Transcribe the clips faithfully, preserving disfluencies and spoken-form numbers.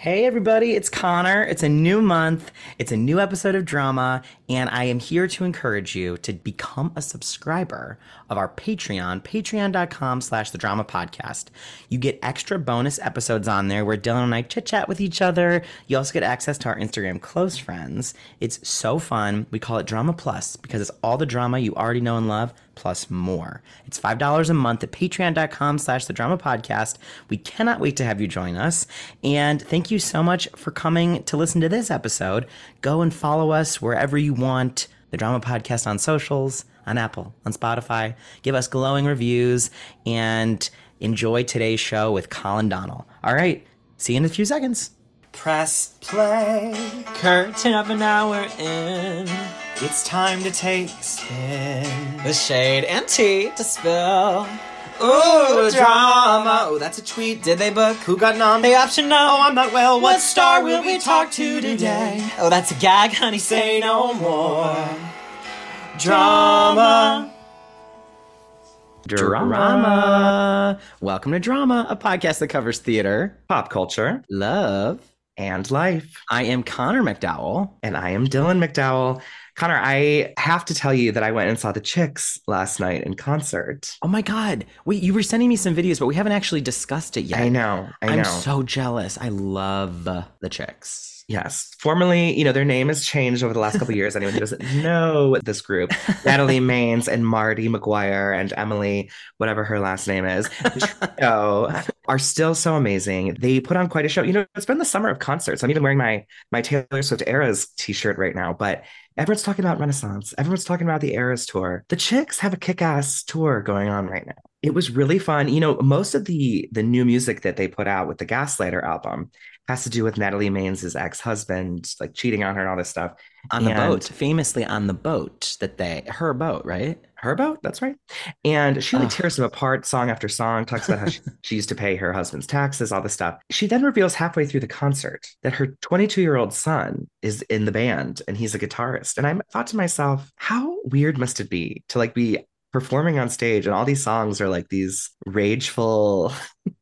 Hey everybody, it's Connor. It's a new month. It's a new episode of Drama, and I am here to encourage you to become a subscriber of our Patreon, patreon.com slash the drama podcast. You get extra bonus episodes on there where Dylan and I chit chat with each other. You also get access to our Instagram close friends. It's so fun. We call it Drama Plus because it's all the drama you already know and love, plus more. It's five dollars a month at patreon.com slash the drama podcast. We cannot wait to have you join us. And thank you so much for coming to listen to this episode. Go and follow us wherever you want. The Drama Podcast on socials, on Apple, on Spotify. Give us glowing reviews and enjoy today's show with Colin Donnell. All right. See you in a few seconds. Press play. Curtain of an hour in. It's time to take a spin. The shade and tea to spill. Ooh, drama. Oh, that's a tweet. Did they book? Who got nom? The option no. Oh, I'm not well. What star will we talk to today? Oh, that's a gag, honey. Say no more. Drama. Drama. Welcome to Drama, a podcast that covers theater, pop culture, love, and life. I am Connor McDowell. And I am Dylan McDowell. Connor, I have to tell you that I went and saw the Chicks last night in concert. Oh my God. Wait, you were sending me some videos, but we haven't actually discussed it yet. I know. I know. I'm so jealous. I love the Chicks. Yes. Formerly, you know, their name has changed over the last couple of years. Anyone who doesn't know this group, Natalie Maines and Marty McGuire and Emily, whatever her last name is, the trio are still so amazing. They put on quite a show. You know, it's been the summer of concerts. I'm even wearing my my Taylor Swift Eras t-shirt right now, but everyone's talking about Renaissance. Everyone's talking about the Eras tour. The Chicks have a kick-ass tour going on right now. It was really fun. You know, most of the the new music that they put out with the Gaslighter album has to do with Natalie Maines' ex-husband, like cheating on her and all this stuff. On the and boat, famously on the boat that they, her boat, right? Her boat, that's right. And she like tears them apart song after song, talks about how she, she used to pay her husband's taxes, all this stuff. She then reveals halfway through the concert that her twenty-two-year-old son is in the band and he's a guitarist. And I thought to myself, how weird must it be to like be performing on stage and all these songs are like these rageful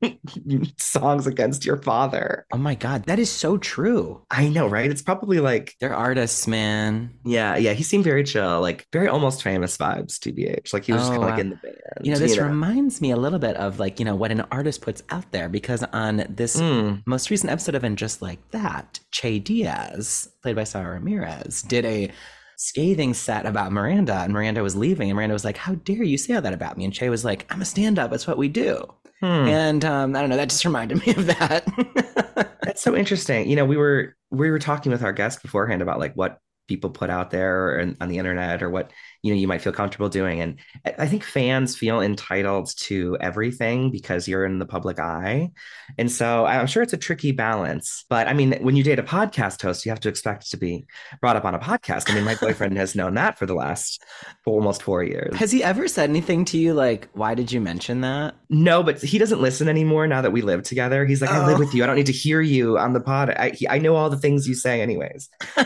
songs against your father. Oh my God, that is so true. I know, right? It's probably like they're artists, man. Yeah, yeah. He seemed very chill, like very Almost Famous vibes, T B H. Like he was oh, just kind of like wow. in the band. You know, this you know? reminds me a little bit of like, you know, what an artist puts out there, because on this mm. most recent episode of And Just Like That, Che Diaz, played by Sara Ramirez, did a scathing set about Miranda, and Miranda was leaving, and Miranda was like, how dare you say that about me? And Che was like, I'm a stand-up, that's what we do. Hmm. And um, I don't know, that just reminded me of that. That's so interesting. You know, we were we were talking with our guest beforehand about like what people put out there or on the internet or what, you know, you might feel comfortable doing. And I think fans feel entitled to everything because you're in the public eye. And so I'm sure it's a tricky balance. But I mean, when you date a podcast host, you have to expect to be brought up on a podcast. I mean, my boyfriend has known that for the last for almost four years. Has he ever said anything to you like, why did you mention that? No, but he doesn't listen anymore now that we live together. He's like, oh. I live with you. I don't need to hear you on the pod. I, he, I know all the things you say anyways.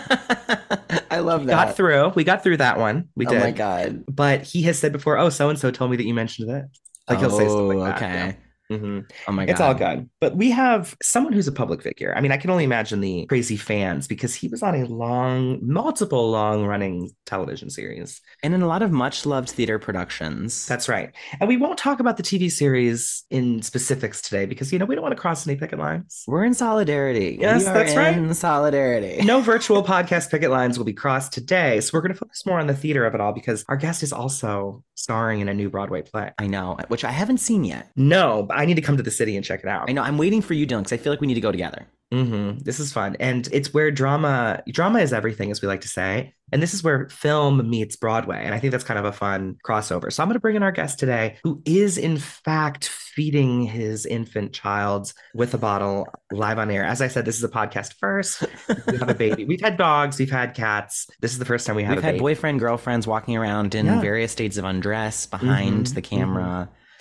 I love we that. Got through. We got through that one. We did. Oh my God. But he has said before, oh, so-and-so told me that you mentioned this. Like oh, he'll say stuff like that. Okay. Yeah. Mm-hmm. Oh my God. It's all good. But we have someone who's a public figure. I mean, I can only imagine the crazy fans because he was on a long, multiple long running television series. And in a lot of much loved theater productions. That's right. And we won't talk about the T V series in specifics today because, you know, we don't want to cross any picket lines. We're in solidarity. Yes, we are that's in right. in solidarity. No virtual podcast picket lines will be crossed today. So we're going to focus more on the theater of it all because our guest is also starring in a new Broadway play. I know, which I haven't seen yet. No, but I need to come to the city and check it out. I know. I'm waiting for you, Dylan, because I feel like we need to go together. Mm-hmm. This is fun. And it's where drama, drama is everything, as we like to say. And this is where film meets Broadway. And I think that's kind of a fun crossover. So I'm going to bring in our guest today, who is in fact feeding his infant child with a bottle live on air. As I said, this is a podcast first. We have a baby. We've had dogs. We've had cats. This is the first time we have We've a had baby. boyfriend, girlfriends walking around in yeah. various states of undress behind mm-hmm. the camera. Mm-hmm.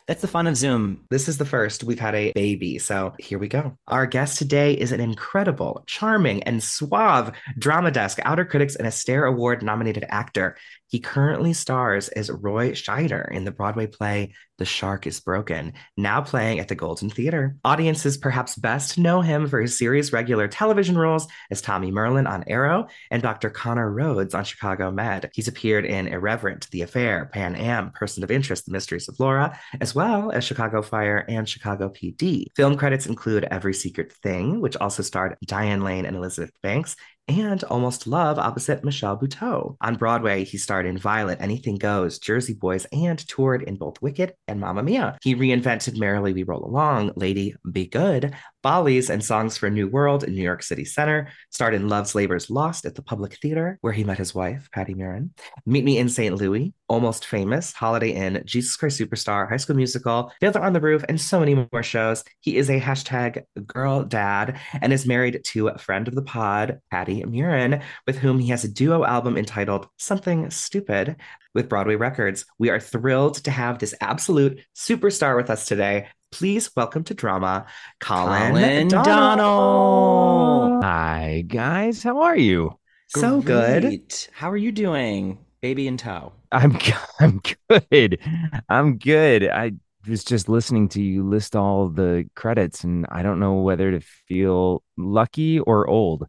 That's the fun of Zoom. This is the first we've had a baby, so here we go. Our guest today is an incredible, charming, and suave Drama Desk, Outer Critics, and Astaire Award nominated actor. He currently stars as Roy Scheider in the Broadway play The Shark is Broken, now playing at the Golden Theater. Audiences perhaps best know him for his series regular television roles as Tommy Merlin on Arrow and Doctor Connor Rhodes on Chicago Med. He's appeared in Irreverent, The Affair, Pan Am, Person of Interest, The Mysteries of Laura, as well as Chicago Fire and Chicago P D. Film credits include Every Secret Thing, which also starred Diane Lane and Elizabeth Banks, and Almost Love opposite Michelle Buteau. On Broadway, he starred in Violet, Anything Goes, Jersey Boys, and toured in both Wicked and Mamma Mia. He reinvented Merrily We Roll Along, Lady Be Good, Follies, and Songs for a New World in New York City Center, starred in Love's Labor's Lost at the Public Theater, where he met his wife, Patty Murin, Meet Me in Saint Louis, Almost Famous, Holiday Inn, Jesus Christ Superstar, High School Musical, Fiddler on the Roof, and so many more shows. He is a hashtag girl dad and is married to a friend of the pod, Patty Murin, with whom he has a duo album entitled Something Stupid with Broadway Records. We are thrilled to have this absolute superstar with us today. Please welcome to Drama, Colin, Colin Donnell. Donnell. Hi, guys. How are you? So good. Great. How are you doing? Baby in tow. I'm I'm good. I'm good. I was just listening to you list all the credits, and I don't know whether to feel lucky or old.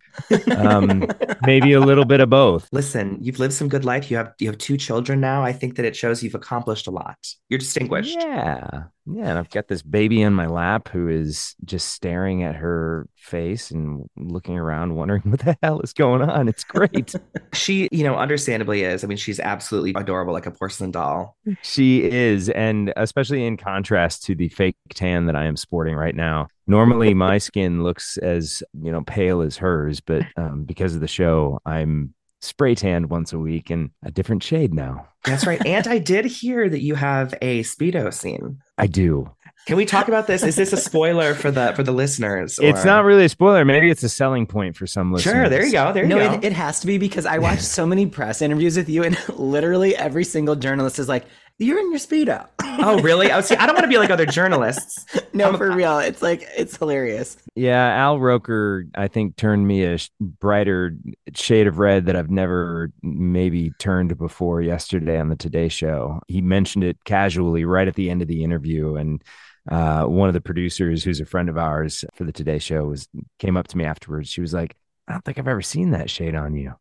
Um, maybe a little bit of both. Listen, you've lived some good life. You have you have two children now. I think that it shows you've accomplished a lot. You're distinguished. Yeah. Yeah. And I've got this baby in my lap who is just staring at her face and looking around, wondering what the hell is going on. It's great. She, you know, understandably is. I mean, she's absolutely adorable, like a porcelain doll. She is. And especially in contrast to the fake tan that I am sporting right now. Normally, my skin looks as, you know, pale as hers, but um, because of the show, I'm spray tanned once a week and a different shade now. That's right. And I did hear that you have a Speedo scene. I do. Can we talk about this? Is this a spoiler for the for the listeners? Or... It's not really a spoiler. Maybe it's a selling point for some listeners. Sure, there you go. There you no, go. it, it has to be because I watched so many press interviews with you, and literally every single journalist is like, "You're in your Speedo." Oh, really? Oh, see, I don't want to be like other journalists. No, I'm, for real. It's like, it's hilarious. Yeah, Al Roker, I think, turned me a sh- brighter shade of red that I've never maybe turned before yesterday on the Today Show. He mentioned it casually right at the end of the interview, and uh, one of the producers, who's a friend of ours for the Today Show, was came up to me afterwards. She was like, "I don't think I've ever seen that shade on you."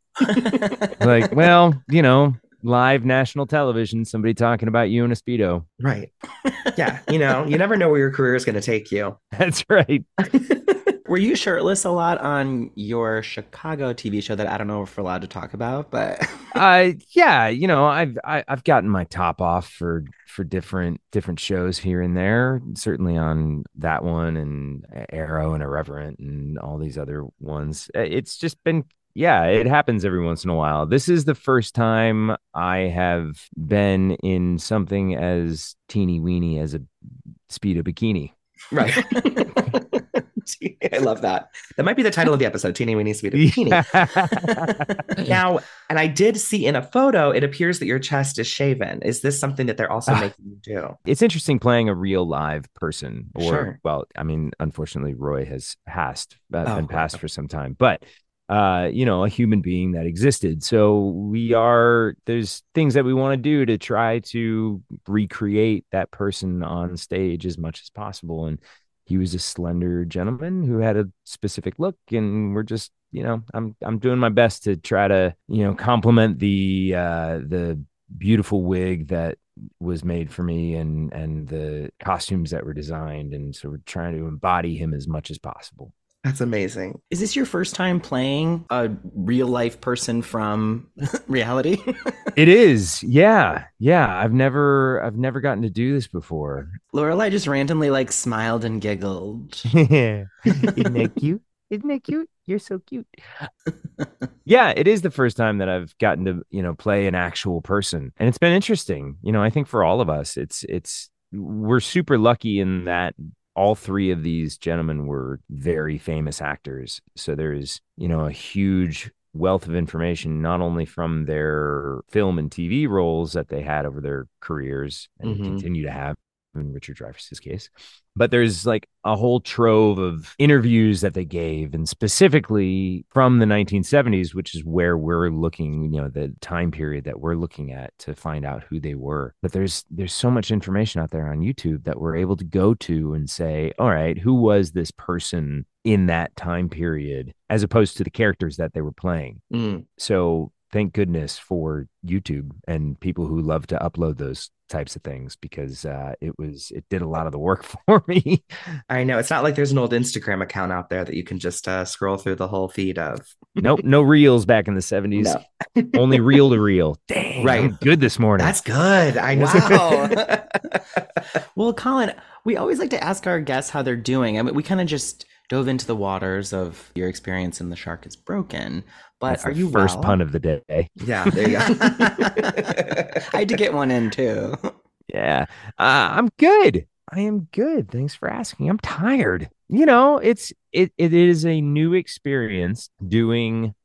Like, well, you know, live national television, somebody talking about you in a Speedo. Right. Yeah. You know, you never know where your career is going to take you. That's right. Were you shirtless a lot on your Chicago T V show that I don't know if we're allowed to talk about, but uh yeah, you know, I've I, I've gotten my top off for for different different shows here and there, certainly on that one and Arrow and Irreverent and all these other ones. It's just been yeah, it happens every once in a while. This is the first time I have been in something as teeny weeny as a Speedo bikini. Right. I love that. That might be the title of the episode, Teeny Weeny Speedo Bikini. Now, and I did see in a photo, it appears that your chest is shaven. Is this something that they're also making you do? It's interesting playing a real live person. Or, Sure. well, I mean, unfortunately, Roy has passed, uh, Oh, been passed wow. for some time. But uh you know, a human being that existed. So we are there's things that we want to do to try to recreate that person on stage as much as possible. And he was a slender gentleman who had a specific look, and we're just, you know, I'm I'm doing my best to try to, you know, complement the uh the beautiful wig that was made for me and and the costumes that were designed, and so we're trying to embody him as much as possible. That's amazing. is this your first time playing a real life person from reality? It is. Yeah. Yeah. I've never I've never gotten to do this before. Lorelai just randomly like smiled and giggled. Isn't that cute? Isn't that cute? You're so cute. Yeah, it is the first time that I've gotten to, you know, play an actual person. And it's been interesting. You know, I think for all of us, it's it's we're super lucky in that all three of these gentlemen were very famous actors. So there's, you know, a huge wealth of information, not only from their film and T V roles that they had over their careers and Mhm. continue to have, in Richard Dreyfuss's case. But there's like a whole trove of interviews that they gave, and specifically from the nineteen seventies, which is where we're looking, you know, the time period that we're looking at to find out who they were. But there's there's so much information out there on YouTube that we're able to go to and say, all right, who was this person in that time period, as opposed to the characters that they were playing. Mm. So thank goodness for YouTube and people who love to upload those types of things, because uh, it was it did a lot of the work for me. I know. It's not like there's an old Instagram account out there that you can just uh, scroll through the whole feed of. Nope, no reels back in the seventies. No. Only reel to reel. Dang, Right. I'm good this morning. That's good. I know. Wow. Well, Colin, we always like to ask our guests how they're doing. I mean, we kind of just dove into the waters of your experience in The Shark is Broken. But That's are the you first well? pun of the day? Yeah, there you go. I had to get one in too. Yeah, uh, I'm good. I am good. Thanks for asking. I'm tired. You know, it's it it is a new experience doing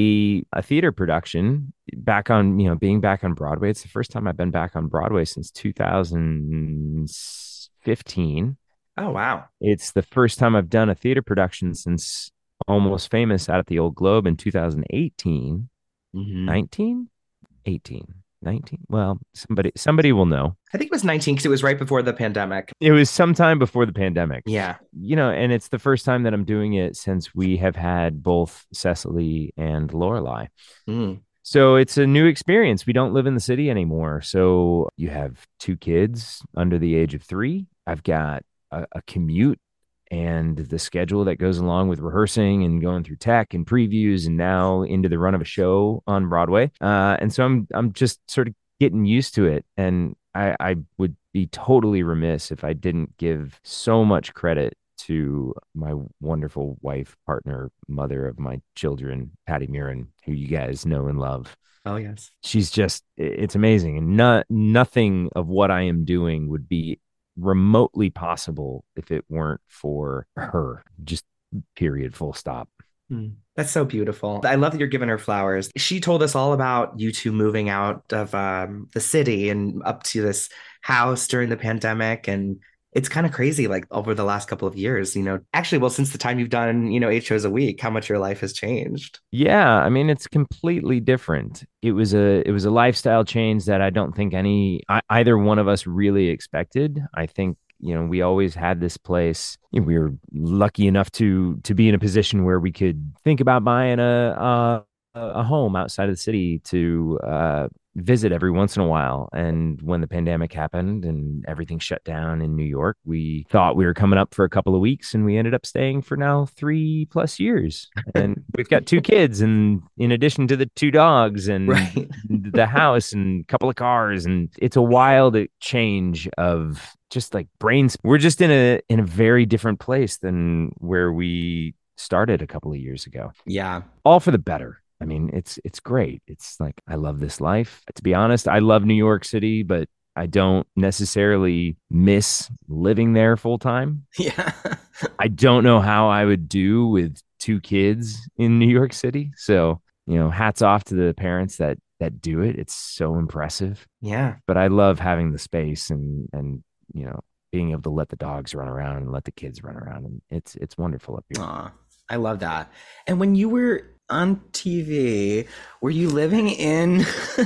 a a theater production back on, you know, being back on Broadway. It's the first time I've been back on Broadway since two thousand fifteen. Oh, wow. It's the first time I've done a theater production since Almost Famous out at the Old Globe in two thousand eighteen. Mhm. nineteen? eighteen. nineteen. Well, somebody somebody will know. I think it was nineteen because it was right before the pandemic. It was sometime before the pandemic. Yeah. You know, and it's the first time that I'm doing it since we have had both Cecily and Lorelai. Mm. So it's a new experience. We don't live in the city anymore. So you have two kids under the age of three. I've got a, a commute and the schedule that goes along with rehearsing and going through tech and previews and now into the run of a show on Broadway. Uh, and so I'm I'm just sort of getting used to it. And I, I would be totally remiss if I didn't give so much credit to my wonderful wife, partner, mother of my children, Patty Murin, who you guys know and love. Oh, yes. She's just, it's amazing. And not, nothing of what I am doing would be remotely possible if it weren't for her. Just period, full stop. Mm. That's so beautiful. I love that you're giving her flowers. She told us all about you two moving out of um, the city and up to this house during the pandemic. And it's kind of crazy, like over the last couple of years, you know, actually, well, since the time you've done, you know, eight shows a week, how much your life has changed. Yeah, I mean, it's completely different. It was a it was a lifestyle change that I don't think any I, either one of us really expected. I think, you know, we always had this place. You know, we were lucky enough to to be in a position where we could think about buying a a, a home outside of the city to uh, visit every once in a while. And when the pandemic happened and everything shut down in New York, we thought we were coming up for a couple of weeks, and we ended up staying for now three plus years. And we've got two kids, and in addition to the two dogs and Right. the house and a couple of cars, and it's a wild change of just like brains. We're just in a in a very different place than where we started a couple of years ago. Yeah. All for the better. I mean, it's it's great. It's like, I love this life. To be honest, I love New York City, but I don't necessarily miss living there full time. Yeah. I don't know how I would do with two kids in New York City. So, you know, hats off to the parents that that do it. It's so impressive. Yeah. But I love having the space and and you know, being able to let the dogs run around and let the kids run around, and it's it's wonderful up here. Aw, I love that. And when you were on T V, were you living in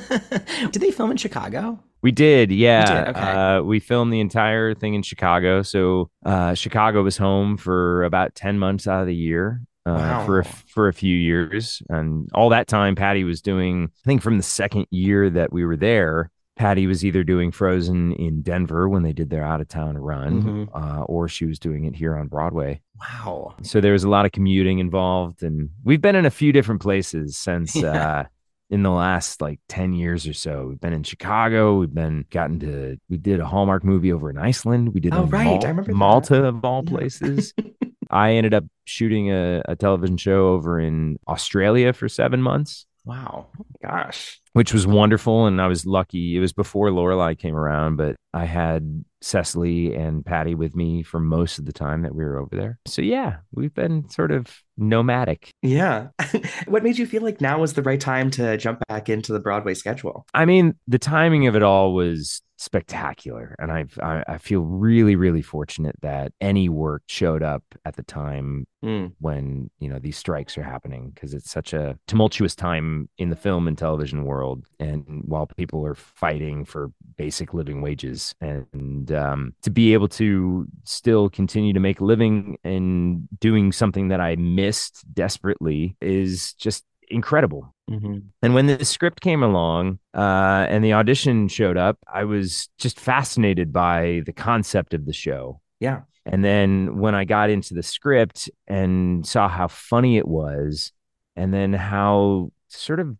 did they film in Chicago? We did, yeah. You did, okay. Uh, we filmed the entire thing in Chicago. So uh, Chicago was home for about ten months out of the year. Uh, Wow. for a, for a few years, and all that time, Patty was doing. I think from the second year that we were there, Patty was either doing Frozen in Denver when they did their out of town run, Mhm. uh, or she was doing it here on Broadway. Wow. So there was a lot of commuting involved, and we've been in a few different places since Yeah. uh, in the last like ten years or so. We've been in Chicago. We've been gotten to, we did a Hallmark movie over in Iceland. We did Oh, in right. Mal- I remember that. Malta of all Yeah. places. I ended up shooting a, a television show over in Australia for seven months, Wow. Gosh. which was wonderful. And I was lucky. It was before Lorelai came around, but I had Cecily and Patty with me for most of the time that we were over there. So yeah, we've been sort of nomadic. Yeah. What made you feel like now was the right time to jump back into the Broadway schedule? I mean, the timing of it all was spectacular. And I've, I, I feel really, really fortunate that any work showed up at the time Mm. when, you know, these strikes are happening, because it's such a tumultuous time in the film and television world. And while people are fighting for basic living wages, and um, to be able to still continue to make a living and doing something that I missed desperately is just incredible. Mm-hmm. And when the script came along uh, and the audition showed up, I was just fascinated by the concept of the show. Yeah. And then when I got into the script and saw how funny it was, and then how sort of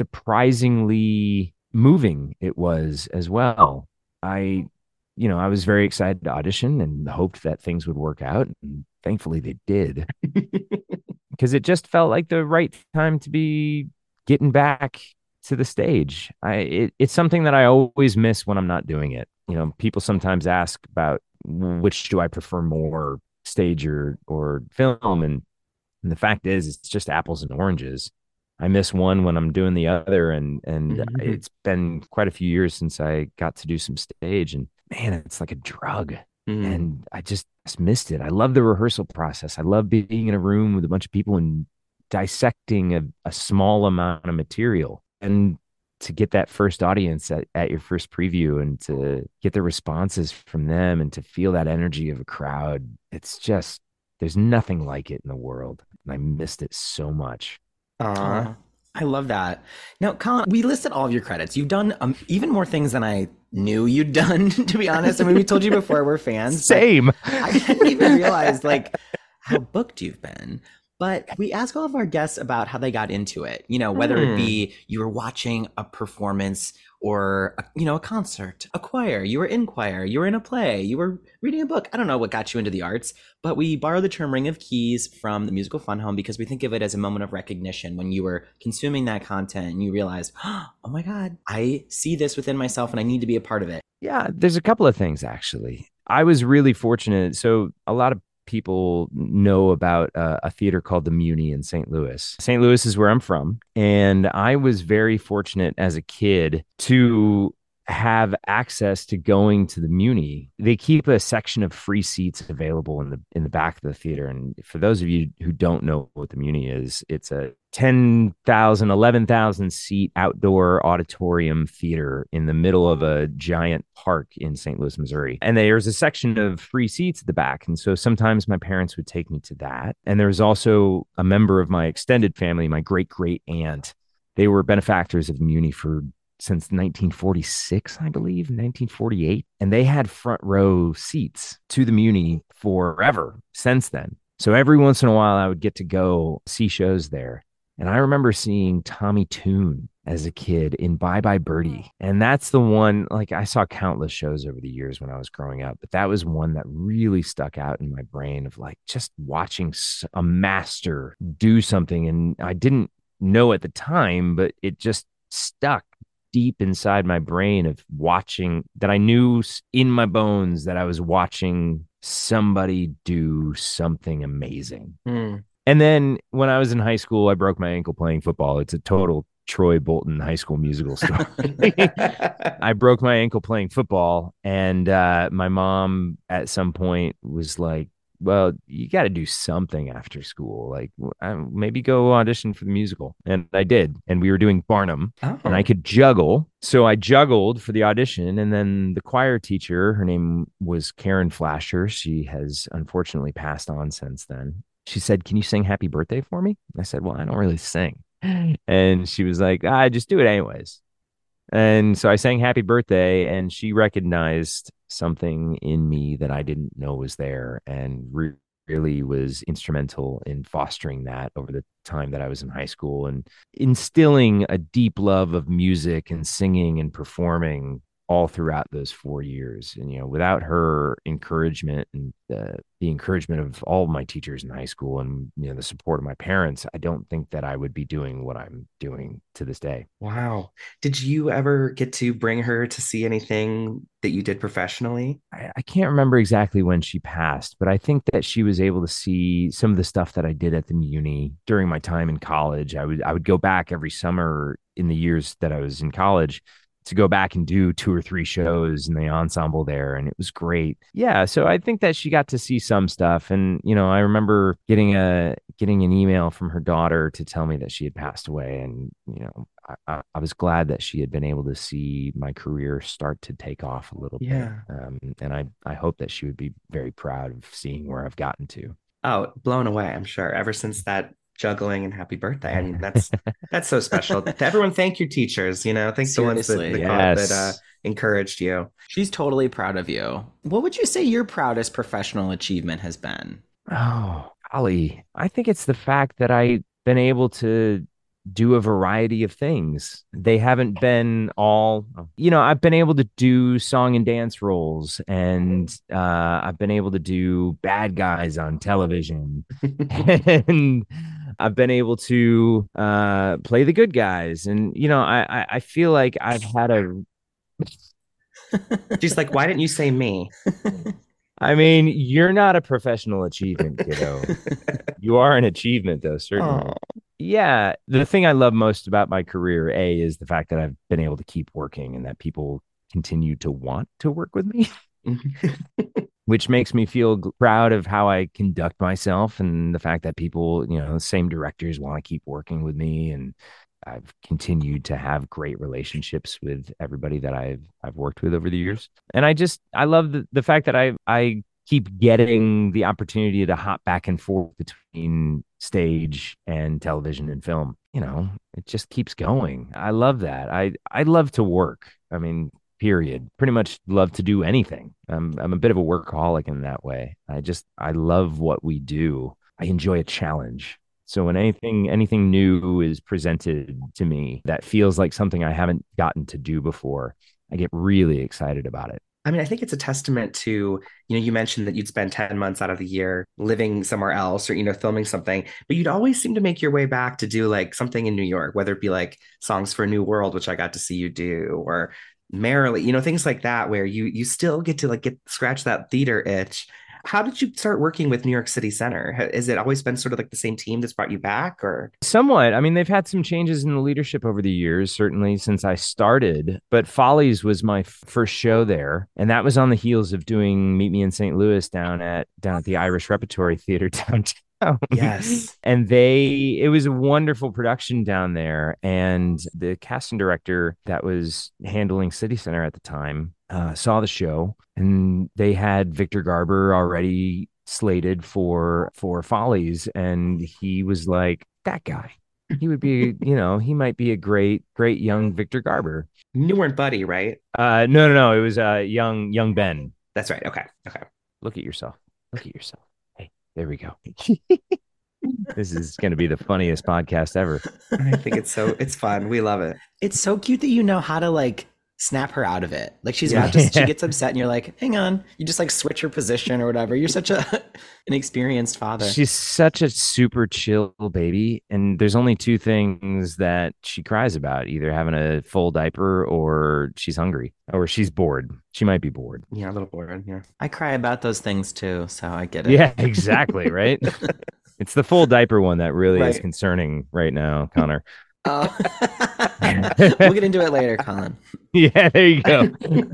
surprisingly moving it was as well, I, you know, I was very excited to audition and hoped that things would work out. And thankfully they did, because it just felt like the right time to be getting back to the stage. I it, it's something that I always miss when I'm not doing it. You know, people sometimes ask about which do I prefer more, stage or or film, and, and the fact is, it's just apples and oranges. I miss one when I'm doing the other, and and Mm-hmm. it's been quite a few years since I got to do some stage, and man, it's like a drug. Mm-hmm. And I just, just missed it. I love the rehearsal process. I love being in a room with a bunch of people and dissecting a, a small amount of material, and to get that first audience at, at your first preview, and to get the responses from them, and to feel that energy of a crowd. It's just, there's nothing like it in the world. And I missed it so much. Aw. Aw, I love that. Now, Colin, we listed all of your credits. You've done um, even more things than I knew you'd done, to be honest. I mean, we told you before, we're fans. but Same. I didn't even realize like how booked you've been. But we ask all of our guests about how they got into it. You know, whether it be you were watching a performance, or a, you know, a concert, a choir, you were in choir, you were in a play, you were reading a book. I don't know what got you into the arts, but we borrow the term Ring of Keys from the musical Fun Home because we think of it as a moment of recognition when you were consuming that content and you realized, oh my God, I see this within myself and I need to be a part of it. Yeah, there's a couple of things, actually. I was really fortunate. So a lot of people know about uh, a theater called the Muni in Saint Louis. Saint Louis is where I'm from. And I was very fortunate as a kid to have access to going to the Muni. They keep a section of free seats available in the in the back of the theater. And for those of you who don't know what the Muni is, it's a ten thousand, eleven thousand seat outdoor auditorium theater in the middle of a giant park in Saint Louis, Missouri. And there's a section of free seats at the back. And so sometimes my parents would take me to that. And there's also a member of my extended family, my great great aunt. They were benefactors of the Muni for since nineteen forty-six, I believe, nineteen forty-eight. And they had front row seats to the Muni forever since then. So every once in a while, I would get to go see shows there. And I remember seeing Tommy Tune as a kid in Bye Bye Birdie. And that's the one, like, I saw countless shows over the years when I was growing up, but that was one that really stuck out in my brain of like just watching a master do something. And I didn't know at the time, but it just stuck deep inside my brain of watching, that I knew in my bones that I was watching somebody do something amazing. Mm. And then when I was in high school, I broke my ankle playing football. It's a total Troy Bolton High School Musical story. I broke my ankle playing football, and uh, my mom at some point was like, well, you got to do something after school. Like, maybe go audition for the musical. And I did. And we were doing Barnum, Oh. and I could juggle. So I juggled for the audition. And then the choir teacher, her name was Karen Flasher. She has unfortunately passed on since then. She said, can you sing Happy Birthday for me? I said, well, I don't really sing. And she was like, ah, just do it anyways. And so I sang Happy Birthday, and she recognized something in me that I didn't know was there, and re- really was instrumental in fostering that over the time that I was in high school, and instilling a deep love of music and singing and performing all throughout those four years. And, you know, without her encouragement and uh, the encouragement of all of my teachers in high school, and, you know, the support of my parents, I don't think that I would be doing what I'm doing to this day. Wow. Did you ever get to bring her to see anything that you did professionally? I, I can't remember exactly when she passed, but I think that she was able to see some of the stuff that I did at the Muni during my time in college. I would I would go back every summer in the years that I was in college to go back and do two or three shows in the ensemble there, and it was great. Yeah, so I think that she got to see some stuff, and you know, I remember getting a getting an email from her daughter to tell me that she had passed away, and you know, I, I was glad that she had been able to see my career start to take off a little Yeah. bit. Um, and I I hope that she would be very proud of seeing where I've gotten to. Oh, blown away, I'm sure. Ever since that juggling and happy birthday. I mean, that's that's so special. To everyone, thank your teachers, you know, thank the ones that, Seriously, that, called- yes. that uh, encouraged you. She's totally proud of you. What would you say your proudest professional achievement has been? Oh, golly. I think it's the fact that I've been able to do a variety of things. They haven't been all, you know, I've been able to do song and dance roles, and uh, I've been able to do bad guys on television. And I've been able to uh, play the good guys. And, you know, I, I, I feel like I've had a, She's like, why didn't you say me? I mean, you're not a professional achievement, kiddo. You are an achievement, though, certainly. Oh, Yeah, the thing I love most about my career, A, is the fact that I've been able to keep working and that people continue to want to work with me, which makes me feel g- proud of how I conduct myself, and the fact that people, you know, the same directors want to keep working with me, and I've continued to have great relationships with everybody that I've I've worked with over the years. And I just I love the, the fact that I I keep getting the opportunity to hop back and forth between stage and television and film. You know, it just keeps going. I love that. I I love to work. I mean, period. Pretty much love to do anything. I'm I'm a bit of a workaholic in that way. I just I love what we do. I enjoy a challenge. So when anything anything new is presented to me that feels like something I haven't gotten to do before, I get really excited about it. I mean, I think it's a testament to, you know, you mentioned that you'd spend ten months out of the year living somewhere else or, you know, filming something, but you'd always seem to make your way back to do like something in New York, whether it be like Songs for a New World, which I got to see you do, or Merrily, you know, things like that, where you you still get to like get scratch that theater itch. How did you start working with New York City Center? Ha- Has it always been sort of like the same team that's brought you back, or? Somewhat. I mean, they've had some changes in the leadership over the years, certainly since I started. But Follies was my f- first show there, and that was on the heels of doing Meet Me in Saint Louis down at down at the Irish Repertory Theater downtown. Yes. And they, it was a wonderful production down there. And the casting director that was handling City Center at the time uh, saw the show, and they had Victor Garber already slated for for Follies, and he was like, that guy. He would be, you know, he might be a great, great young Victor Garber. You weren't Buddy, right? Uh, no, no, no. It was uh, young, young Ben. That's right. Okay. Okay. Look at yourself. Look at yourself. Hey, there we go. This is going to be the funniest podcast ever. I think it's so it's fun. We love it. It's so cute that you know how to like snap her out of it. Like she's Yeah. about to, she gets upset and you're like, hang on. You just like switch her position or whatever. You're such a an experienced father. She's such a super chill baby. And there's only two things that she cries about, either having a full diaper or she's hungry or she's bored. She might be bored. Yeah, a little bored. Yeah. I cry about those things too, so I get it. Yeah, exactly. Right. It's the full diaper one that really is Right. concerning right now, Connor. Oh. We'll get into it later, Colin. Yeah, there you go.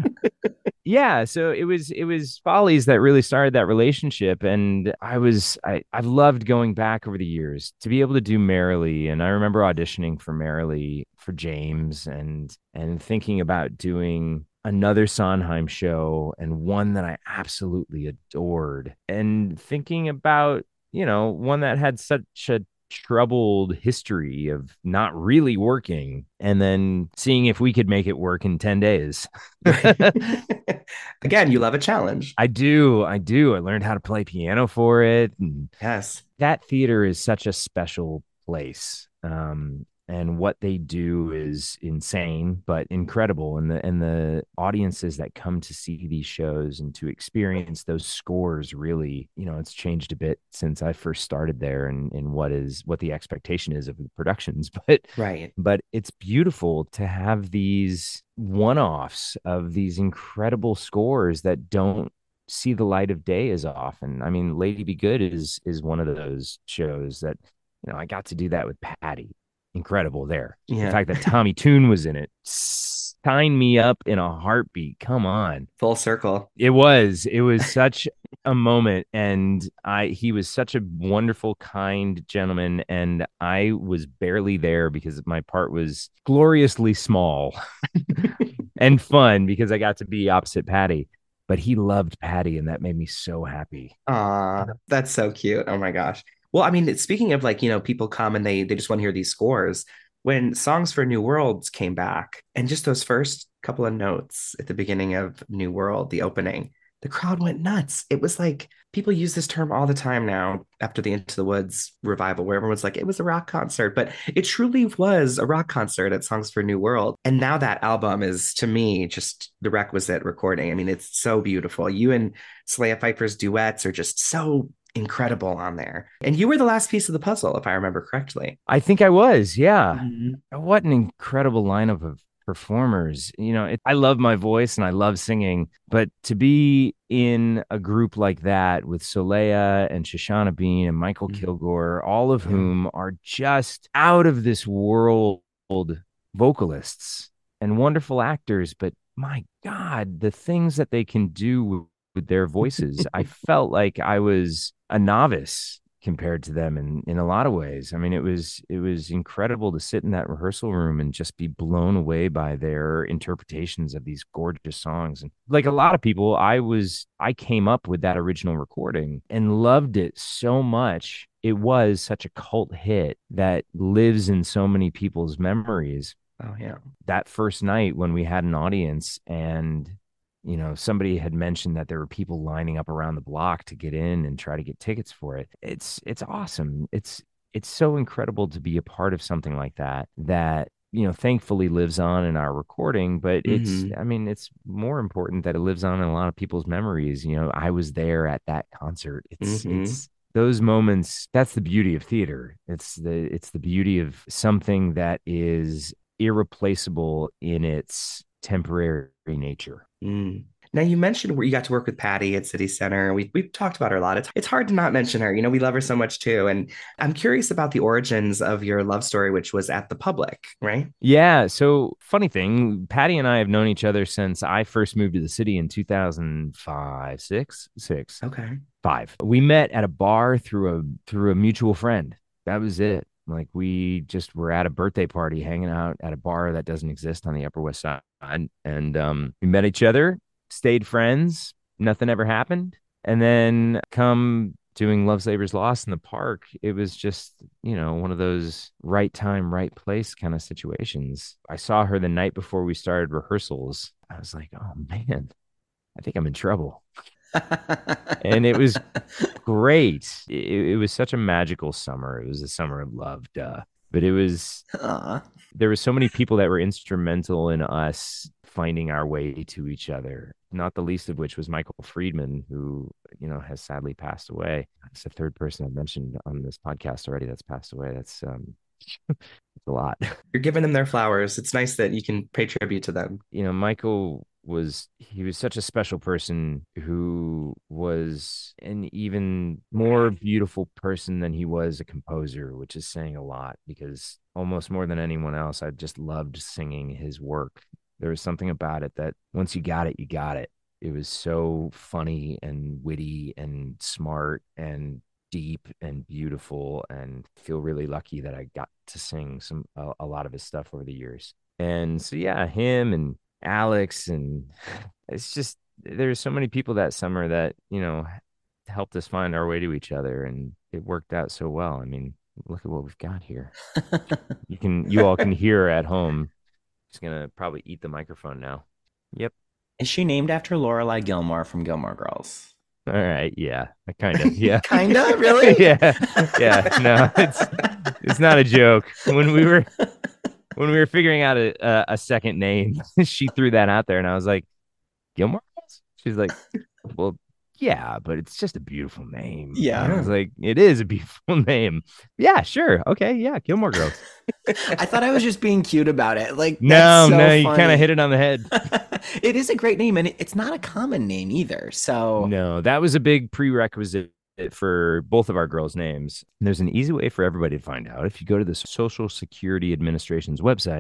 Yeah, so it was it was Follies that really started that relationship, and I was I I've loved going back over the years to be able to do Merrily, and I remember auditioning for Merrily for James, and and thinking about doing another Sondheim show, and one that I absolutely adored, and thinking about, you know, one that had such a troubled history of not really working, and then seeing if we could make it work in ten days. Again, you love a challenge. I do. I do. I learned how to play piano for it. And Yes. that theater is such a special place. Um, and what they do is insane, but incredible. And the and the audiences that come to see these shows and to experience those scores, really, you know, it's changed a bit since I first started there, and, and what is what the expectation is of the productions. But Right. but it's beautiful to have these one-offs of these incredible scores that don't see the light of day as often. I mean, Lady Be Good is is one of those shows that, you know, I got to do that with Patty. Incredible there. Yeah. The fact that Tommy Toon was in it, s- sign me up in a heartbeat. Come on. Full circle. It was. It was such a moment. And I he was such a wonderful, kind gentleman. And I was barely there because my part was gloriously small and fun because I got to be opposite Patty. But he loved Patty, and that made me so happy. Aw, that's so cute. Oh my gosh. Well, I mean, speaking of like, you know, people come and they they just want to hear these scores. When Songs for New Worlds came back, and just those first couple of notes at the beginning of New World, the opening, the crowd went nuts. It was like people use this term all the time now after the Into the Woods revival, where everyone's like, it was a rock concert, but it truly was a rock concert at Songs for New World. And now that album is, to me, just the requisite recording. I mean, it's so beautiful. You and Saleha Pfeiffer's duets are just so incredible on there. And you were the last piece of the puzzle, if I remember correctly. I think I was, yeah. Mm-hmm. What an incredible lineup of performers. You know, it, I love my voice and I love singing, but to be in a group like that with Saleha and Shoshana Bean and Michael Mm-hmm. Kilgore, all of whom are just out of this world vocalists and wonderful actors, but my God, the things that they can do with, with their voices, I felt like I was a novice compared to them in in a lot of ways. I mean, it was it was incredible to sit in that rehearsal room and just be blown away by their interpretations of these gorgeous songs. And like a lot of people, I was I came up with that original recording and loved it so much. It was such a cult hit that lives in so many people's memories. Oh yeah. That first night when we had an audience and you know, somebody had mentioned that there were people lining up around the block to get in and try to get tickets for it. It's it's awesome. It's it's so incredible to be a part of something like that that, you know, thankfully lives on in our recording, but it's Mhm. I mean, it's more important that it lives on in a lot of people's memories. You know, I was there at that concert. It's Mhm. it's those moments, that's the beauty of theater. It's the it's the beauty of something that is irreplaceable in its temporary nature. Mm. Now you mentioned where you got to work with Patty at City Center. We we've talked about her a lot. It's it's hard to not mention her. You know, we love her so much too. And I'm curious about the origins of your love story, which was at the Public, right? Yeah. So, funny thing, Patty and I have known each other since I first moved to the city in two thousand five, six, six, Okay. five. We met at a bar through a through a mutual friend. That was it. Like we just were at a birthday party, hanging out at a bar that doesn't exist on the Upper West Side, and um, we met each other, stayed friends. Nothing ever happened, and then come doing Love Saber's Lost in the park, it was just, you know, one of those right time, right place kind of situations. I saw her the night before we started rehearsals. I was like, oh man, I think I'm in trouble. And it was great. It, it was such a magical summer. It was a summer of love, duh. But it was, Aw. there were so many people that were instrumental in us finding our way to each other, not the least of which was Michael Friedman, who, you know, has sadly passed away. It's the third person I've mentioned on this podcast already that's passed away. That's um it's a lot. You're giving them their flowers. It's nice that you can pay tribute to them. You know, Michael was he was such a special person who was an even more beautiful person than he was a composer, which is saying a lot because almost more than anyone else, I just loved singing his work. There was something about it that once you got it, you got it. It was so funny and witty and smart and deep and beautiful, and feel really lucky that I got to sing some a, a lot of his stuff over the years. And so yeah, him and Alex, and it's just there's so many people that summer that, you know, helped us find our way to each other, and it worked out so well. I mean, look at what we've got here. You can you all can hear at home. Just gonna probably eat the microphone now. Yep. Is she named after Lorelai Gilmore from Gilmore Girls? All right. Yeah. Kind of. Yeah. Kinda, really? Yeah. Yeah. No, it's it's not a joke. When we were when we were figuring out a a, a second name, she threw that out there, and I was like, Gilmore Girls? She's like, well, yeah, but it's just a beautiful name. Yeah. And I was like, it is a beautiful name. Yeah, sure. Okay. Yeah. Gilmore Girls. I thought I was just being cute about it. Like, No, that's so no, you kind funny. of hit it on the head. It is a great name, and it- it's not a common name either. So No, that was a big prerequisite for both of our girls' names. And there's an easy way for everybody to find out. If you go to the Social Security Administration's website,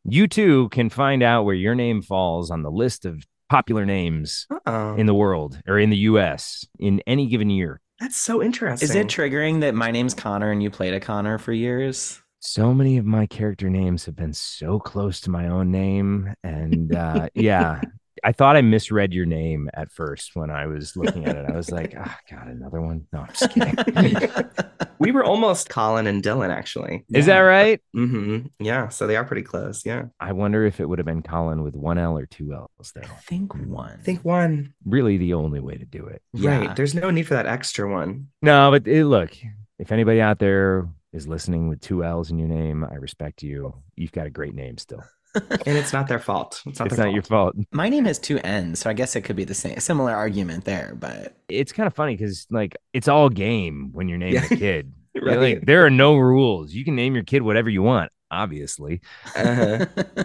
You too can find out where your name falls on the list of popular names Oh, in the world or in the U S in any given year. that's so interesting. Is it triggering that my name's Connor and you played a Connor for years? So many of my character names have been so close to my own name. And uh, yeah, I thought I misread your name at first when I was looking at it. I was like, oh, God, another one? No, I'm just kidding. We were almost Colin and Dylan, actually. Is that right? Mm-hmm. Yeah, so they are pretty close. Yeah. I wonder if it would have been Colin with one L or two L's, though. I think one. I think one. Really the only way to do it. Yeah. Right. There's no need for that extra one. No, but it, look, if anybody out there is listening with two L's in your name, I respect you. You've got a great name still. And it's not their fault. It's not, It's their not fault. your fault. My name has two N's, so I guess it could be the same, similar argument there. But It's kind of funny because, like, it's all game when you're naming Yeah. a kid. You're Right. like, there are no rules. You can name your kid whatever you want, obviously. Uh-huh.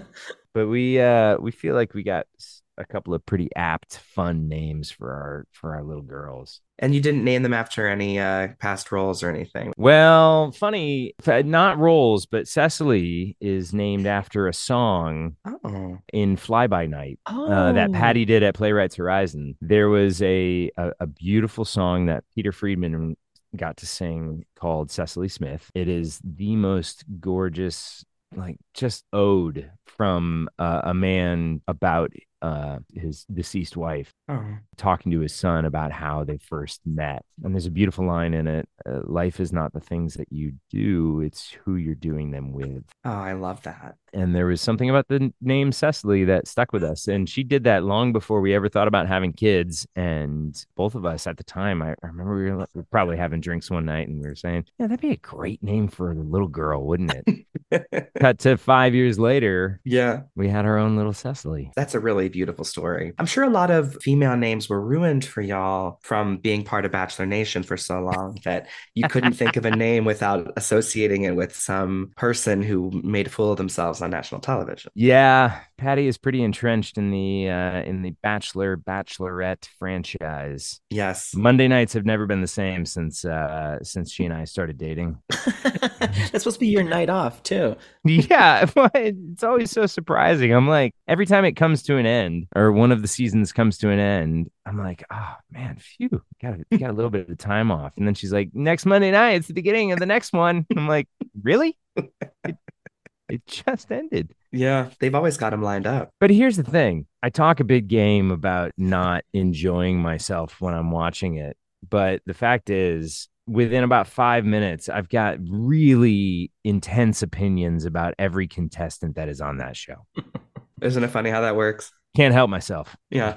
But we uh we feel like we got a couple of pretty apt, fun names for our for our little girls. And you didn't name them after any uh, past roles or anything. Well, funny, not roles, but Cecily is named after a song Oh. in Fly By Night oh, uh, that Patty did at Playwrights Horizon. There was a, a a beautiful song that Peter Friedman got to sing called Cecily Smith. It is the most gorgeous, like, just ode from uh, a man about uh, his deceased wife, Oh. talking to his son about how they first met. And there's a beautiful line in it. Uh, Life is not the things that you do, it's who you're doing them with. Oh, I love that. And there was something about the name Cecily that stuck with us. And she did that long before we ever thought about having kids. And both of us at the time, I, I remember we were, we were probably having drinks one night and we were saying, yeah, that'd be a great name for a little girl, wouldn't it? Cut to five years later, Yeah. we had our own little Cecily. That's a really beautiful story. I'm sure a lot of female names were ruined for y'all from being part of Bachelor Nation for so long that you couldn't think of a name without associating it with some person who made a fool of themselves on national television. Yeah, Patty is pretty entrenched in the uh, in the Bachelor Bachelorette franchise. Yes. Monday nights have never been the same since uh, since she and I started dating. that's supposed to be your night off too. Yeah, it's always so surprising. I'm like, every time it comes to an end, or one of the seasons comes to an end, I'm like, oh man, phew, got a, got a little bit of time off. And then she's like, next Monday night, it's the beginning of the next one. I'm like, really? It, it just ended. Yeah. They've always got them lined up. But here's the thing. I talk a big game about not enjoying myself when I'm watching it. But the fact is, within about five minutes, I've got really intense opinions about every contestant that is on that show. Isn't it funny how that works? Can't help myself. Yeah.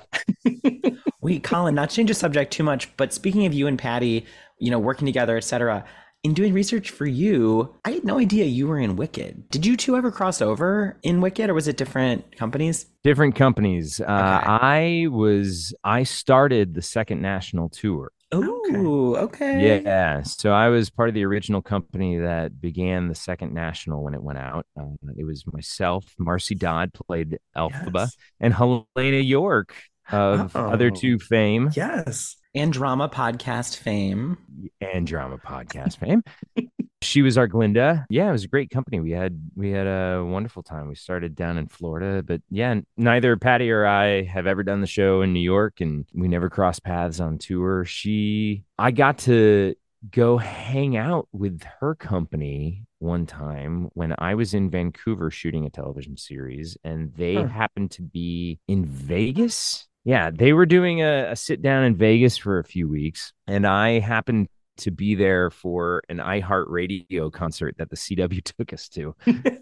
Wait, Colin, not to change the subject too much, but speaking of you and Patty, you know, working together, et cetera, in doing research for you, I had no idea you were in Wicked. Did you two ever cross over in Wicked, or was it different companies? Different companies. Uh, Okay. I was, I started the second national tour. Oh, okay. Yeah. So I was part of the original company that began the second national when it went out. Uh, it was myself, Marcy Dodd played Elphaba, Yes. and Helena York of Uh-oh. Other Two fame Yes. And drama podcast fame. and drama podcast fame. She was our Glinda. Yeah, it was a great company. We had we had a wonderful time. We started down in Florida, but yeah, neither Patty or I have ever done the show in New York, and we never crossed paths on tour. She, I got to go hang out with her company one time when I was in Vancouver shooting a television series, and they Huh. happened to be in Vegas. Yeah, they were doing a, a sit down in Vegas for a few weeks, and I happened to be there for an iHeartRadio concert that the C W took us to.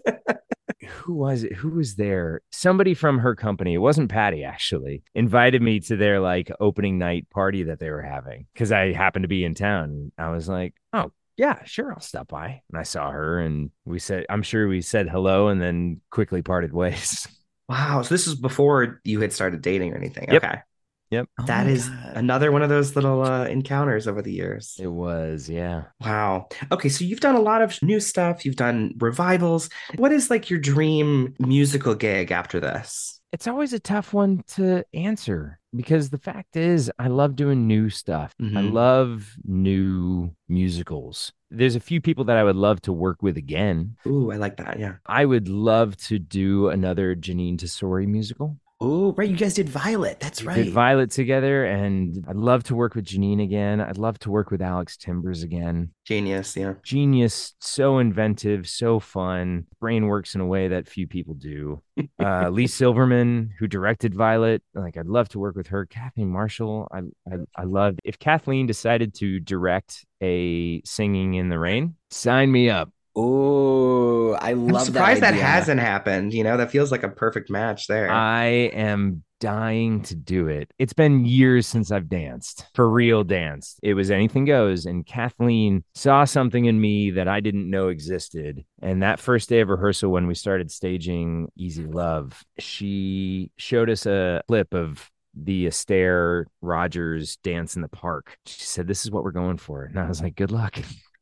Who was it? Who was there? Somebody from her company. It wasn't Patty, actually. Invited me to their like opening night party that they were having because I happened to be in town. I was like, oh, yeah, sure, I'll stop by. And I saw her, and we said, I'm sure we said hello, and then quickly parted ways. Wow. So this was before you had started dating or anything. Yep. Okay. Yep, Oh That my is God. another one of those little uh, encounters over the years. it was. Yeah. Wow. Okay, so you've done a lot of new stuff. You've done revivals. What is like your dream musical gig after this? It's always a tough one to answer because the fact is, I love doing new stuff. I Mhm. love new musicals. There's a few people that I would love to work with again. Ooh, I like that. Yeah. I would love to do another Janine Tesori musical. Oh, right. You guys did Violet. That's We right. did Violet together, and I'd love to work with Janine again. I'd love to work with Alex Timbers again. Genius. Yeah. Genius, so inventive, so fun. Brain works in a way that few people do. Uh, Lee Silverman, who directed Violet, like I'd love to work with her. Kathleen Marshall, I, I I loved. If Kathleen decided to direct a Singing in the Rain, sign me up. Oh, I I'm love surprised that that, idea. hasn't happened. You know, that feels like a perfect match there. I am dying to do it. It's been years since I've danced, for real danced. It was Anything Goes, and Kathleen saw something in me that I didn't know existed. And that first day of rehearsal, when we started staging Easy Love, she showed us a clip of the Astaire Rogers dance in the park. She said, "This is what we're going for." And I was like, "Good luck."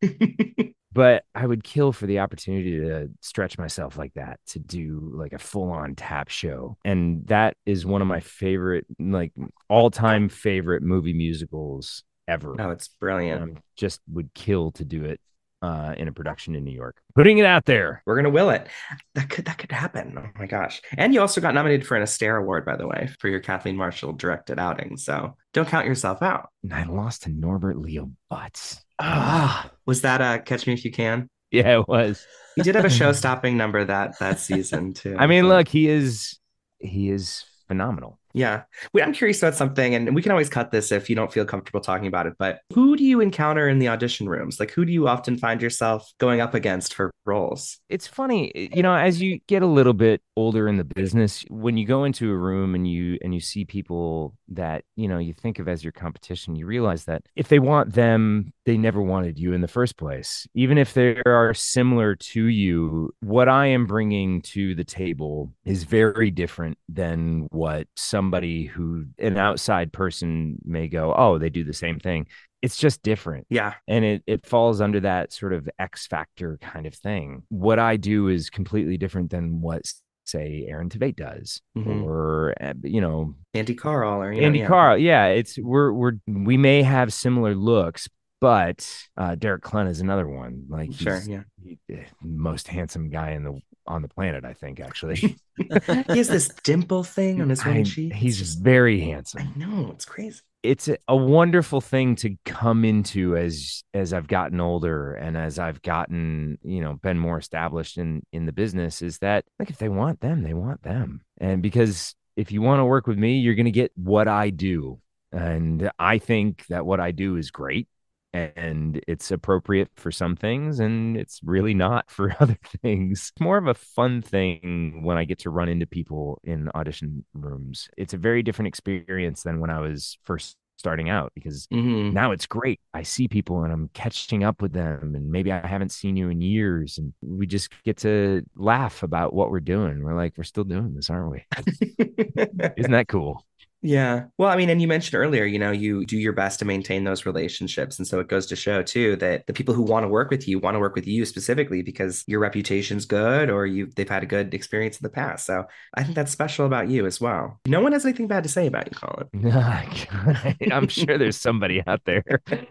But I would kill for the opportunity to stretch myself like that, to do like a full on tap show. And that is one of my favorite, like all time favorite movie musicals ever. Oh, it's brilliant. Um, just would kill to do it uh, in a production in New York. Putting it out there. We're gonna will it. That could that could happen. Oh my gosh! And you also got nominated for an Astaire Award, by the way, for your Kathleen Marshall directed outing. So don't count yourself out. And I lost to Norbert Leo Butz. Ah, was that uh, Catch Me If You Can? Yeah, it was. He did have a show-stopping number that that season too. I mean, but- look, he is he is phenomenal. Yeah. Wait, I'm curious about something, and we can always cut this if you don't feel comfortable talking about it, but who do you encounter in the audition rooms? Like, who do you often find yourself going up against for roles? It's funny, you know, as you get a little bit older in the business, when you go into a room and you and you see people that, you know, you think of as your competition, you realize that if they want them, they never wanted you in the first place. Even if they are similar to you, what I am bringing to the table is very different than what somebody who an outside person may go, "Oh, they do the same thing." It's just different. Yeah. And it, it falls under that sort of X factor kind of thing. What I do is completely different than what, say, Aaron Tveit does, Mhm. or, uh, you know, Andy Carl or you know, Andy yeah. Carl. Yeah, it's we're we're we may have similar looks, but uh, Derek Klun is another one. Like, he's Sure, yeah. he- the most handsome guy in the on the planet, I think. Actually, He has this dimple thing on his I- one cheek. he's It's just, very I handsome. know, it's crazy. It's a, a wonderful thing to come into as as I've gotten older and as I've gotten, you know, been more established in in the business, is that, like, if they want them, they want them. And because if you want to work with me, you're going to get what I do. And I think that what I do is great, and it's appropriate for some things, and it's really not for other things. It's more of a fun thing when I get to run into people in audition rooms. It's a very different experience than when I was first starting out, because Mhm. now it's great. I see people and I'm catching up with them, and maybe I haven't seen you in years, and we just get to laugh about what we're doing. We're like, we're still doing this, aren't we? Isn't that cool? Yeah. Well, I mean, and you mentioned earlier, you know, you do your best to maintain those relationships. And so it goes to show, too, that the people who want to work with you want to work with you specifically because your reputation's good or you they've had a good experience in the past. So I think that's special about you as well. No one has anything bad to say about you, Colin. I'm sure there's somebody out there.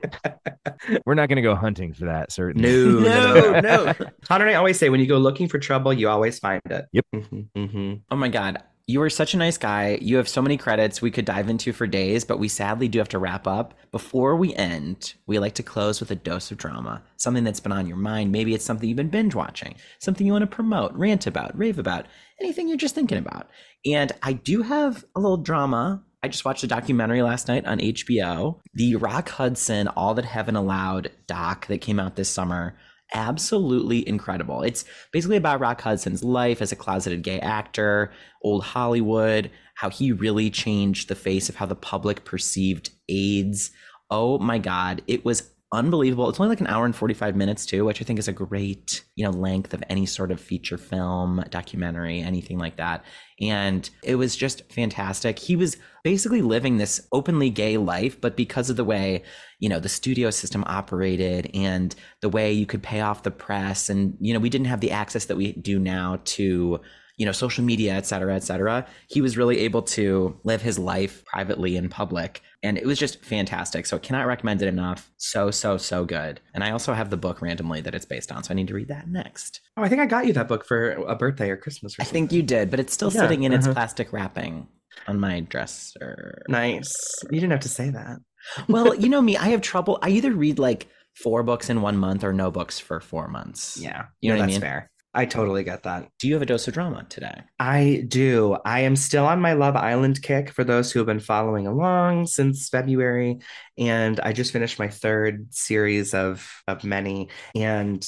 We're not going to go hunting for that, certainly. No, No, no. Connor and I always say, when you go looking for trouble, you always find it. Yep. Mm-hmm, mm-hmm. Oh my God. You are such a nice guy. You have so many credits we could dive into for days, but we sadly do have to wrap up. Before we end, we like to close with a dose of drama, something that's been on your mind. Maybe it's something you've been binge watching, something you want to promote, rant about, rave about, anything you're just thinking about. And I do have a little drama. I just watched a documentary last night on H B O, the Rock Hudson All That Heaven Allowed doc that came out this summer. Absolutely incredible. It's basically about Rock Hudson's life as a closeted gay actor, old Hollywood, how he really changed the face of how the public perceived AIDS. Oh my God, it was unbelievable. It's only like an hour and forty-five minutes too, which I think is a great, you know, length of any sort of feature film, documentary, anything like that. And it was just fantastic. He was basically living this openly gay life, but because of the way, you know, the studio system operated and the way you could pay off the press, and, you know, we didn't have the access that we do now to, you know, social media, et cetera, et cetera. He was really able to live his life privately in public. And it was just fantastic. So cannot recommend it enough. So, so, so good. And I also have the book randomly that it's based on. So I need to read that next. Oh, I think I got you that book for a birthday or Christmas or I something. think you did, but it's still Yeah, sitting in its uh-huh. plastic wrapping on my dresser. Nice. You didn't have to say that. Well, you know me, I have trouble. I either read like four books in one month or no books for four months. Yeah. You know no, what I that's mean? fair. I totally get that. Do you have a dose of drama today? I do. I am still on my Love Island kick for those who have been following along since February. And I just finished my third series of, of many. And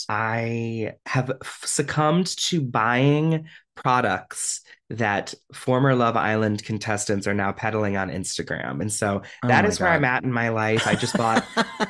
I have succumbed to buying products that former Love Island contestants are now peddling on Instagram. And so Oh that my is where God. I'm at in my life. I just bought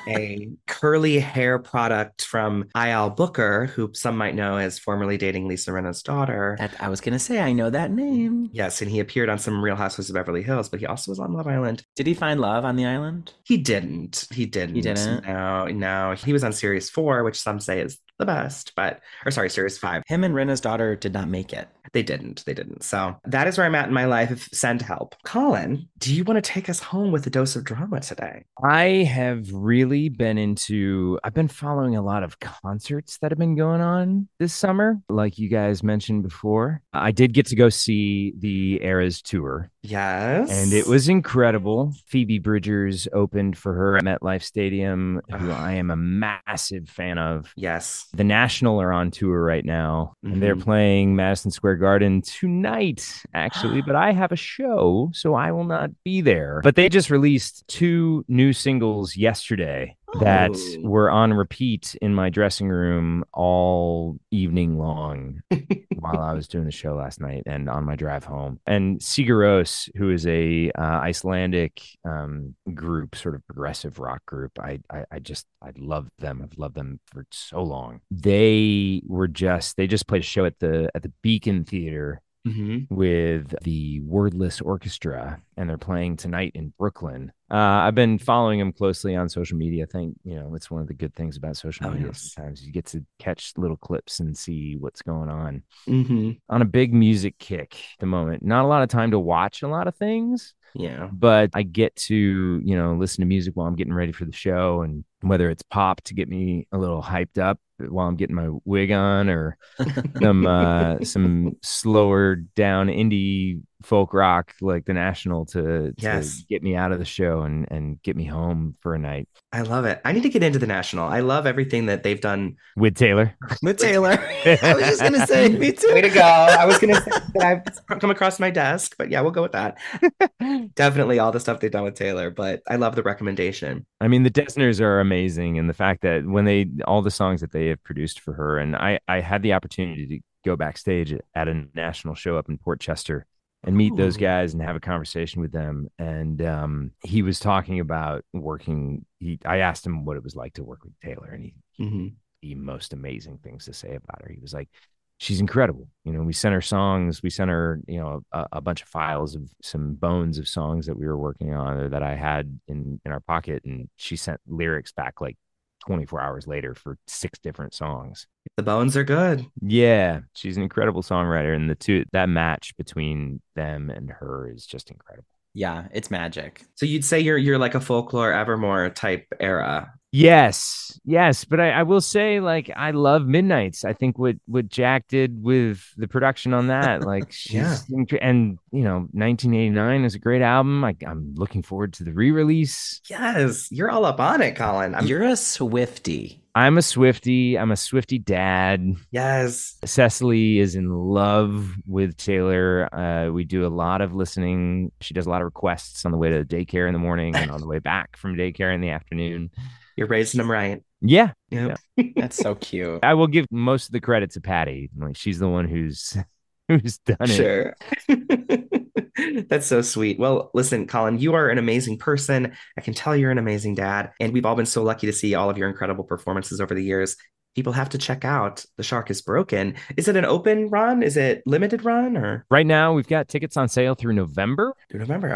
a curly hair product from I L Booker, who some might know as formerly dating Lisa Rinna's daughter. That, I was going to say, I know that name. Yes, and he appeared on some Real Housewives of Beverly Hills, but he also was on Love Island. Did he find love on the island? He didn't. He didn't. He didn't? No, no. He was on series four, which some say is the best, but, or sorry, series five. Him and Rinna's daughter did not make it. They didn't. They didn't. So that is where I'm at in my life. If send help. Colin, do you want to take us home with a dose of drama today? I have really been into, I've been following a lot of concerts that have been going on this summer, like you guys mentioned before. I did get to go see the Eras tour. Yes. And it was incredible. Phoebe Bridgers opened for her at MetLife Stadium, who I am a massive fan of. Yes. The National are on tour right now, and they're Mhm. playing Madison Square Garden tonight, actually. But I have a show, so I will not be there. But they just released two new singles yesterday that Oh. were on repeat in my dressing room all evening long while I was doing the show last night and on my drive home. And Sigur, who is a uh, Icelandic um, group, sort of progressive rock group, I, I I just I love them. I've loved them for so long. They were just they just played a show at the at the Beacon Theater Mm-hmm. with the Wordless Orchestra, and they're playing tonight in Brooklyn. Uh, I've been following them closely on social media. I think, you know, it's one of the good things about social Oh, media. yes. Sometimes you get to catch little clips and see what's going on. Mm-hmm. On a big music kick at the moment. Not a lot of time to watch a lot of things, Yeah. but I get to, you know, listen to music while I'm getting ready for the show, and whether it's pop to get me a little hyped up while I'm getting my wig on, or some uh some slower down indie folk rock like the National to, Yes. to get me out of the show and and get me home for a night I love it. I need to get into the National. I love everything that they've done. with Taylor. With Taylor. I was just going to say, me too. Way to go. I was going to say that I've come across my desk, but yeah, we'll go with that. Definitely all the stuff they've done with Taylor, but I love the recommendation. I mean, the Desners are amazing, and the fact that when they all the songs that they have produced for her, and I I had the opportunity to go backstage at a National show up in Port Chester and meet those Ooh. guys and have a conversation with them. And um, he was talking about working. He I asked him what it was like to work with Taylor, and he Mm-hmm. the most amazing things to say about her. He was like, she's incredible. You know, we sent her songs, we sent her, you know, a, a bunch of files of some bones of songs that we were working on or that I had in, in our pocket. And she sent lyrics back like twenty-four hours later for six different songs. The bones are good. Yeah, she's an incredible songwriter. And the two, that match between them and her is just incredible. Yeah, it's magic. So you'd say you're you're like a folklore Evermore type era. Yes, yes, but I, I will say, like, I love Midnights. I think what what Jack did with the production on that, like, she's Yeah. incre- and you know, nineteen eighty-nine is a great album. I, I'm looking forward to the re-release. Yes, you're all up on it, Colin. I'm You're a Swiftie. I'm a Swiftie. I'm a Swiftie dad. yes. Cecily is in love with Taylor. Uh, we do a lot of listening. She does a lot of requests on the way to daycare in the morning and on the way back from daycare in the afternoon. You're raising them right. Yeah, Yep. That's so cute. I will give most of the credit to Patty. Like, she's the one who's who's done it. Sure. That's so sweet. Well, listen, Colin, you are an amazing person. I can tell you're an amazing dad. And we've all been so lucky to see all of your incredible performances over the years. People have to check out The Shark is Broken. Is it an open run? Is it limited run or Right now, we've got tickets on sale through November. through November? Okay.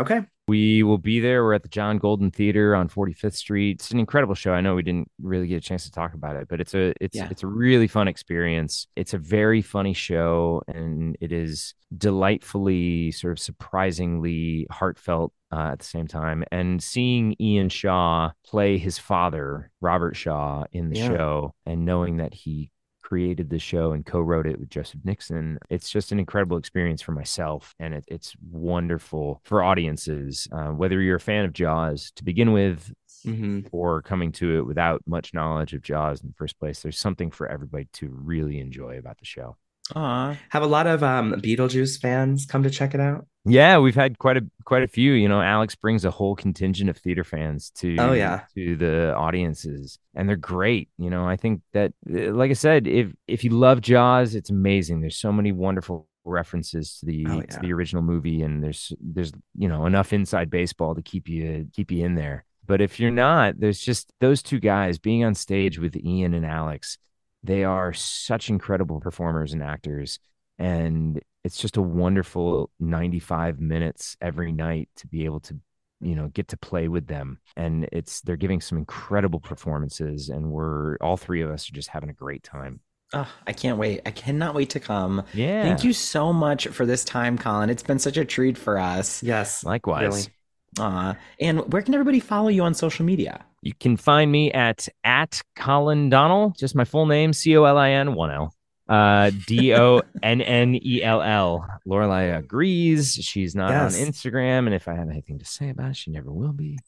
We will be there. We're at the John Golden Theater on forty-fifth Street. It's an incredible show. I know we didn't really get a chance to talk about it, but it's a it's Yeah. it's a really fun experience. It's a very funny show, and it is delightfully sort of surprisingly heartfelt uh, at the same time. And seeing Ian Shaw play his father, Robert Shaw, in the Yeah. show, and knowing that he created the show and co-wrote it with Joseph Nixon. It's just an incredible experience for myself, and it, it's wonderful for audiences, uh, whether you're a fan of Jaws to begin with Mm-hmm. or coming to it without much knowledge of Jaws in the first place. There's something for everybody to really enjoy about the show. Aw. Have a lot of um, Beetlejuice fans come to check it out. Yeah, we've had quite a quite a few. You know, Alex brings a whole contingent of theater fans to Oh, yeah. to the audiences, and they're great. You know, I think that, like I said, if if you love Jaws, it's amazing. There's so many wonderful references to the Oh, to yeah. the original movie, and there's there's you know enough inside baseball to keep you keep you in there. But if you're not, there's just those two guys being on stage with Ian and Alex. They are such incredible performers and actors, and it's just a wonderful ninety-five minutes every night to be able to, you know, get to play with them. And it's they're giving some incredible performances, and we're all three of us are just having a great time. Oh, I can't wait. I cannot wait to come. Yeah. Thank you so much for this time, Colin. It's been such a treat for us. Yes. Likewise. Really. Aw. And where can everybody follow you on social media? You can find me at at Colin Donnell, just my full name, C O L I N, one L. Uh, D O N N E L L. Lorelai agrees. She's not Yes. on Instagram, and if I have anything to say about it, she never will be.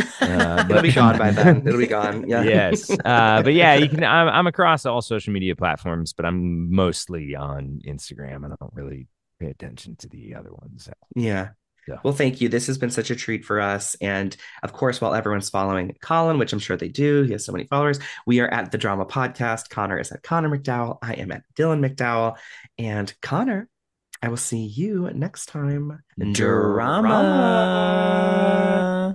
Uh, It'll be gone by then. It'll be gone. Yeah. Yes. Uh, but yeah, you can. I'm, I'm across all social media platforms, but I'm mostly on Instagram, and I don't really pay attention to the other ones. Yeah. Yeah. Well, thank you. This has been such a treat for us. And of course, while everyone's following Colin, which I'm sure they do, he has so many followers, we are at the Drama Podcast. Connor is at Connor McDowell. I am at Dylan McDowell. And Connor, I will see you next time. Drama.